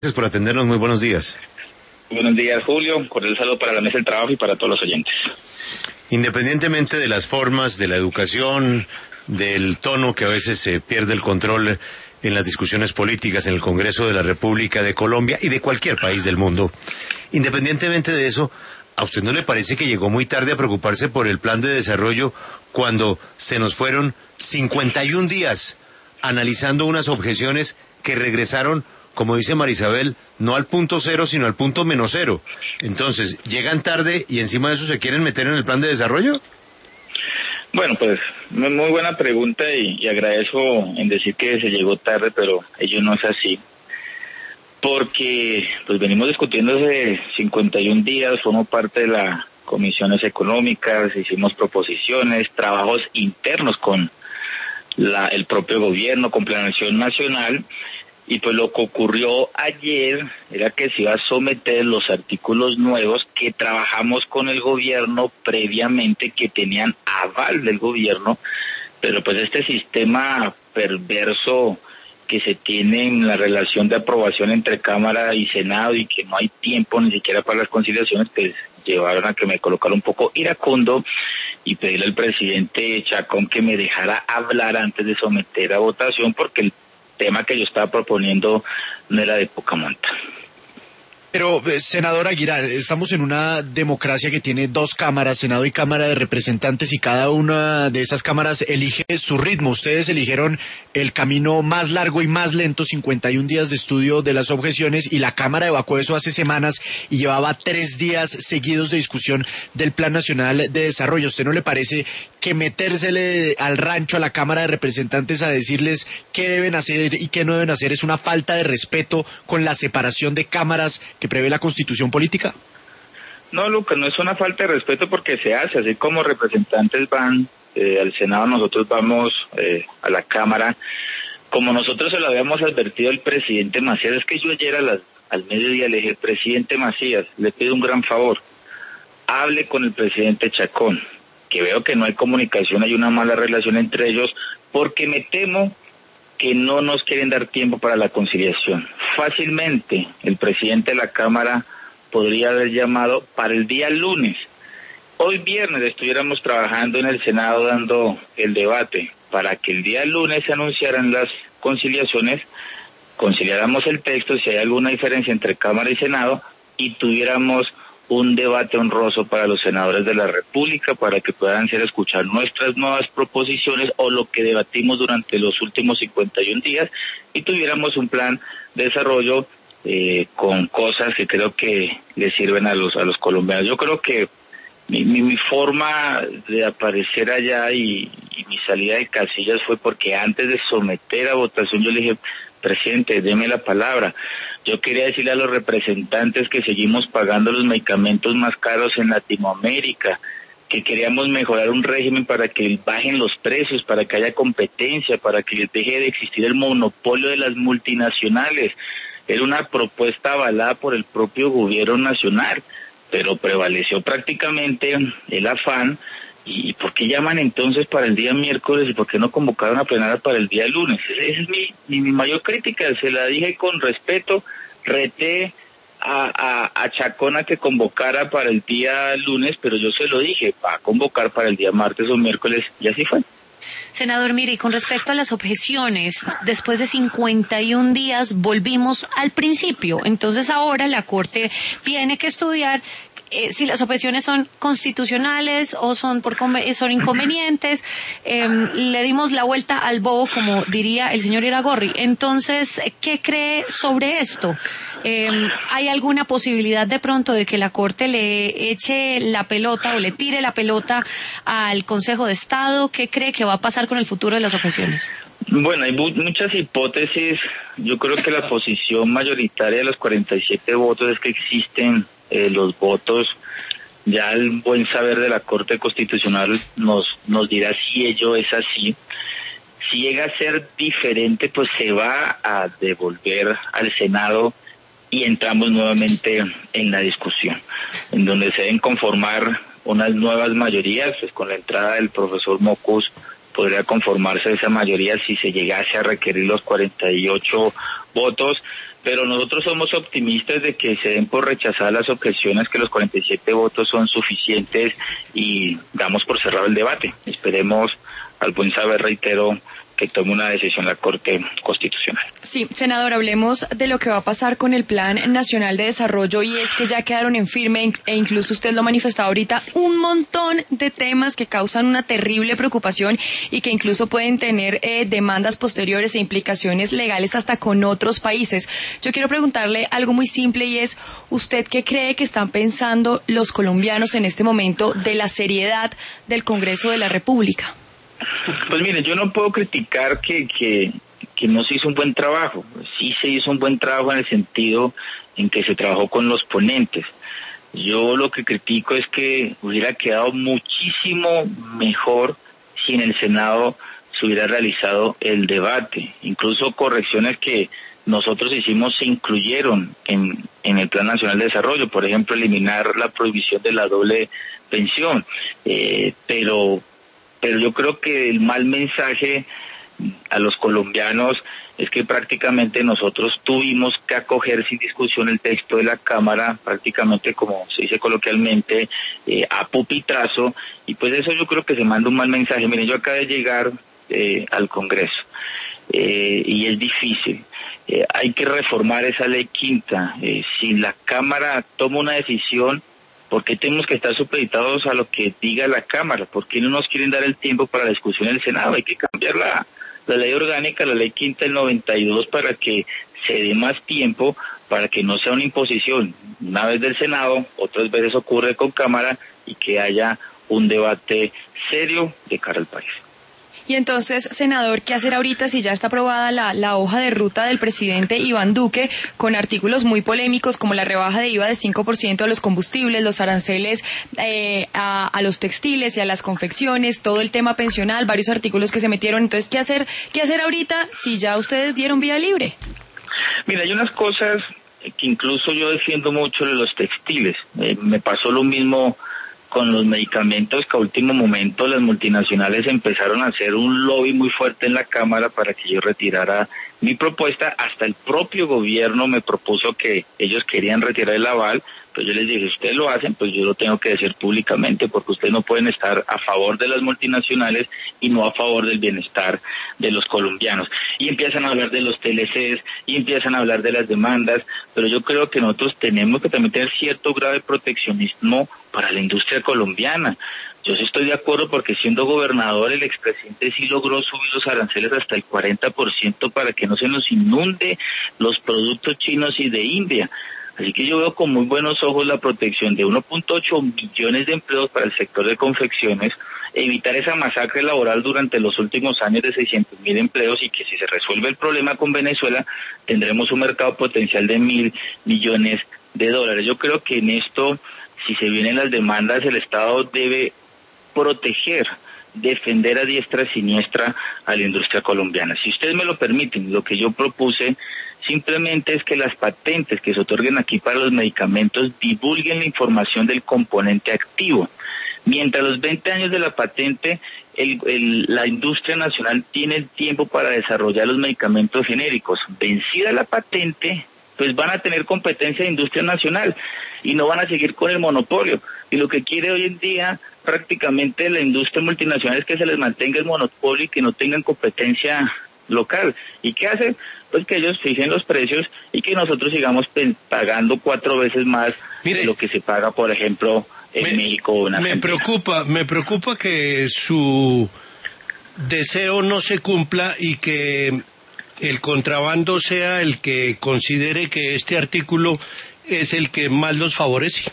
Gracias por atendernos, muy buenos días. Buenos días, Julio. Cordial saludo para la mesa del trabajo y para todos los oyentes. Independientemente de las formas, de la educación, del tono que a veces se pierde el control en las discusiones políticas en el Congreso de la República de Colombia y de cualquier país del mundo, independientemente de eso, ¿a usted no le parece que llegó muy tarde a preocuparse por el plan de desarrollo cuando se nos fueron 51 días analizando unas objeciones que regresaron, como dice Marisabel, no al punto cero, sino al punto menos cero? Entonces, ¿llegan tarde y encima de eso se quieren meter en el plan de desarrollo? Bueno, pues muy buena pregunta y agradezco en decir que se llegó tarde, pero ello no es así. Porque pues venimos discutiendo hace 51 días, formo parte de las comisiones económicas, hicimos proposiciones, trabajos internos con el propio gobierno, con Planeación Nacional. Y pues lo que ocurrió ayer era que se iba a someter los artículos nuevos que trabajamos con el gobierno previamente, que tenían aval del gobierno, pero pues este sistema perverso que se tiene en la relación de aprobación entre Cámara y Senado y que no hay tiempo ni siquiera para las conciliaciones, pues llevaron a que me colocara un poco iracundo y pedirle al presidente Chacón que me dejara hablar antes de someter a votación, porque el tema que yo estaba proponiendo no era de poca monta. Pero, senador Aguilar, estamos en una democracia que tiene dos cámaras, Senado y Cámara de Representantes, y cada una de esas cámaras elige su ritmo. Ustedes eligieron el camino más largo y más lento, 51 días de estudio de las objeciones, y la Cámara evacuó eso hace semanas y llevaba 3 días seguidos de discusión del Plan Nacional de Desarrollo. ¿A usted no le parece que metérsele al rancho a la Cámara de Representantes a decirles qué deben hacer y qué no deben hacer es una falta de respeto con la separación de cámaras que prevé la Constitución política? No, Lucas, no es una falta de respeto porque se hace, así como representantes van al Senado, nosotros vamos a la Cámara. Como nosotros se lo habíamos advertido al presidente Macías, es que yo ayer al mediodía le dije, presidente Macías, le pido un gran favor, hable con el presidente Chacón, que veo que no hay comunicación, hay una mala relación entre ellos, porque me temo que no nos quieren dar tiempo para la conciliación. Fácilmente el presidente de la Cámara podría haber llamado para el día lunes. Hoy viernes estuviéramos trabajando en el Senado dando el debate para que el día lunes se anunciaran las conciliaciones, conciliáramos el texto si hay alguna diferencia entre Cámara y Senado y tuviéramos un debate honroso para los senadores de la República, para que puedan escuchar nuestras nuevas proposiciones o lo que debatimos durante los últimos 51 días y tuviéramos un plan de desarrollo con cosas que creo que le sirven a los colombianos. Yo creo que mi forma de aparecer allá y mi salida de casillas fue porque antes de someter a votación yo le dije, presidente, deme la palabra. Yo quería decirle a los representantes que seguimos pagando los medicamentos más caros en Latinoamérica, que queríamos mejorar un régimen para que bajen los precios, para que haya competencia, para que deje de existir el monopolio de las multinacionales. Era una propuesta avalada por el propio gobierno nacional, pero prevaleció prácticamente el afán. ¿Y por qué llaman entonces para el día miércoles y por qué no convocaron a plenaria para el día lunes? Esa es mi mayor crítica, se la dije con respeto, reté a Chacón a que convocara para el día lunes, pero yo se lo dije, va a convocar para el día martes o miércoles, y así fue. Senador, mire, y con respecto a las objeciones, después de 51 días volvimos al principio, entonces ahora la Corte tiene que estudiar si las objeciones son constitucionales o son inconvenientes. Le dimos la vuelta al bobo, como diría el señor Iragorri. Entonces, ¿qué cree sobre esto? ¿Hay alguna posibilidad de pronto de que la Corte le eche la pelota o le tire la pelota al Consejo de Estado? ¿Qué cree que va a pasar con el futuro de las objeciones? Bueno, hay muchas hipótesis. Yo creo que la posición mayoritaria de los 47 votos es que existen los votos. Ya el buen saber de la Corte Constitucional nos dirá si ello es así. Si llega a ser diferente, pues se va a devolver al Senado y entramos nuevamente en la discusión, en donde se deben conformar unas nuevas mayorías. Pues con la entrada del profesor Mocus podría conformarse esa mayoría si se llegase a requerir los 48 votos, pero nosotros somos optimistas de que se den por rechazadas las objeciones, que los 47 votos son suficientes y damos por cerrado el debate. Esperemos, al buen saber, reitero, que tome una decisión la Corte Constitucional. Sí, senador, hablemos de lo que va a pasar con el Plan Nacional de Desarrollo, y es que ya quedaron en firme, e incluso usted lo ha manifestado ahorita, un montón de temas que causan una terrible preocupación y que incluso pueden tener demandas posteriores e implicaciones legales hasta con otros países. Yo quiero preguntarle algo muy simple, y es, ¿usted qué cree que están pensando los colombianos en este momento de la seriedad del Congreso de la República? Pues miren, yo no puedo criticar que no se hizo un buen trabajo. Sí se hizo un buen trabajo en el sentido en que se trabajó con los ponentes. Yo lo que critico es que hubiera quedado muchísimo mejor si en el Senado se hubiera realizado el debate. Incluso correcciones que nosotros hicimos se incluyeron en el Plan Nacional de Desarrollo. Por ejemplo, eliminar la prohibición de la doble pensión. Pero yo creo que el mal mensaje a los colombianos es que prácticamente nosotros tuvimos que acoger sin discusión el texto de la Cámara, prácticamente, como se dice coloquialmente, a pupitrazo, y pues eso yo creo que se manda un mal mensaje. Miren, yo acabo de llegar al Congreso, y es difícil. Hay que reformar esa ley quinta. Si la Cámara toma una decisión, ¿por qué tenemos que estar supeditados a lo que diga la Cámara? ¿Por qué no nos quieren dar el tiempo para la discusión en el Senado? Hay que cambiar la ley orgánica, la ley quinta del 92, para que se dé más tiempo, para que no sea una imposición. Una vez del Senado, otras veces ocurre con Cámara, y que haya un debate serio de cara al país. Y entonces, senador, ¿qué hacer ahorita si ya está aprobada la hoja de ruta del presidente Iván Duque, con artículos muy polémicos como la rebaja de IVA de 5% a los combustibles, los aranceles a los textiles y a las confecciones, todo el tema pensional, varios artículos que se metieron? Entonces, ¿qué hacer ahorita si ya ustedes dieron vía libre? Mira, hay unas cosas que incluso yo defiendo mucho de los textiles. Me pasó lo mismo con los medicamentos, que a último momento las multinacionales empezaron a hacer un lobby muy fuerte en la Cámara para que yo retirara mi propuesta. Hasta el propio gobierno me propuso que ellos querían retirar el aval, pues yo les dije, si ustedes lo hacen, pues yo lo tengo que decir públicamente, porque ustedes no pueden estar a favor de las multinacionales y no a favor del bienestar de los colombianos. Y empiezan a hablar de los TLCs, y empiezan a hablar de las demandas, pero yo creo que nosotros tenemos que también tener cierto grado de proteccionismo para la industria colombiana. Yo sí estoy de acuerdo, porque siendo gobernador el expresidente sí logró subir los aranceles hasta el 40% para que no se nos inunde los productos chinos y de India. Así que yo veo con muy buenos ojos la protección de 1.8 millones de empleos para el sector de confecciones, evitar esa masacre laboral durante los últimos años de 600.000 empleos, y que si se resuelve el problema con Venezuela, tendremos un mercado potencial de 1.000 millones de dólares. Yo creo que en esto, si se vienen las demandas, el Estado debe proteger, defender a diestra y siniestra a la industria colombiana. Si ustedes me lo permiten, lo que yo propuse simplemente es que las patentes que se otorguen aquí para los medicamentos divulguen la información del componente activo. Mientras los 20 años de la patente, la industria nacional tiene el tiempo para desarrollar los medicamentos genéricos. Vencida la patente, pues van a tener competencia de industria nacional y no van a seguir con el monopolio. Y lo que quiere hoy en día prácticamente la industria multinacional es que se les mantenga el monopolio y que no tengan competencia local. ¿Y qué hacen? Pues que ellos fijen los precios y que nosotros sigamos pagando 4 veces más de lo que se paga, por ejemplo, en México o en Argentina. Me preocupa que su deseo no se cumpla y que el contrabando sea el que considere que este artículo es el que más los favorece.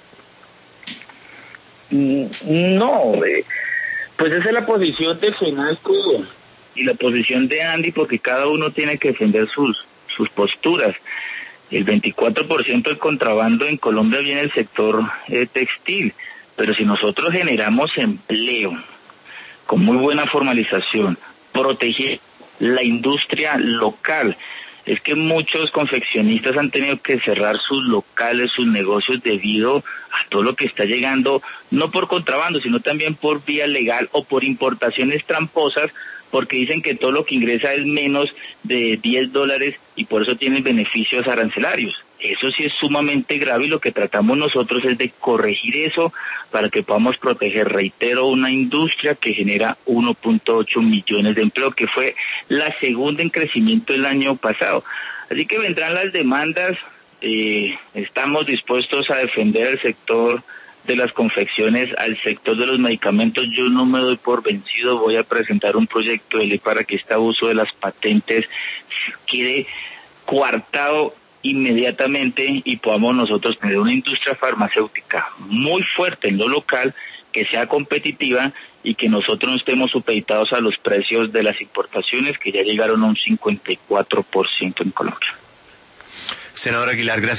No, pues esa es la posición de FENALCO y la posición de Andy, porque cada uno tiene que defender sus posturas. El 24% del contrabando en Colombia viene del sector textil, pero si nosotros generamos empleo con muy buena formalización, proteger la industria local, es que muchos confeccionistas han tenido que cerrar sus locales, sus negocios debido a todo lo que está llegando, no por contrabando, sino también por vía legal o por importaciones tramposas, porque dicen que todo lo que ingresa es menos de $10 y por eso tienen beneficios arancelarios. Eso sí es sumamente grave y lo que tratamos nosotros es de corregir eso para que podamos proteger, reitero, una industria que genera 1.8 millones de empleo, que fue la segunda en crecimiento el año pasado. Así que vendrán las demandas, estamos dispuestos a defender el sector de las confecciones, al sector de los medicamentos. Yo no me doy por vencido, voy a presentar un proyecto de ley para que este abuso de las patentes quede coartado inmediatamente y podamos nosotros tener una industria farmacéutica muy fuerte en lo local, que sea competitiva y que nosotros no estemos supeditados a los precios de las importaciones que ya llegaron a un 54% en Colombia. Senador Aguilar, gracias.